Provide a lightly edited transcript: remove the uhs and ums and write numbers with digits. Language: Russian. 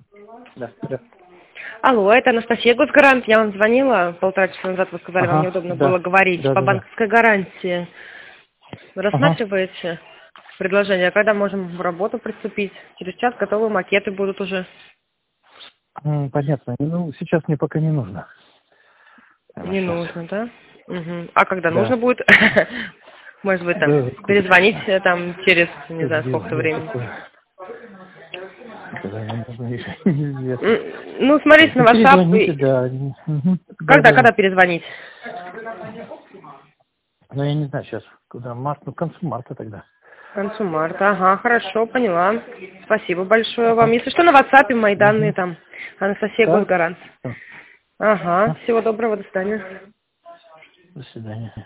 Да, да. Алло, это Анастасия Госгарант. Я вам звонила 1,5 часа назад. Вы сказали, вам Ага, неудобно было да. говорить Да, по да, да. банковской гарантии. Ага. Рассматриваете предложение? Когда можем в работу приступить? Через час готовые макеты будут уже. Понятно. Ну, сейчас мне пока не нужно. Прямо Не сейчас. нужно, да? Угу. А когда нужно Да. будет? Может быть, там, Да, перезвонить сколько? там через, не знаю, Без сколько-то день времени. такое. Когда мне нужно еще неизвестно. Ну, смотрите на Ну, WhatsApp. перезвоните, да. Мгм. Да, Когда, да. когда перезвонить? Ну, я не знаю сейчас, куда март, ну, к концу марта тогда. К концу марта. Ага, хорошо, поняла. Спасибо большое вам. Ага. Если что, на WhatsApp мои данные Угу. там. Анастасия Так. Госгарант. Всё. Ага, Ага. всего доброго, до свидания. До свидания.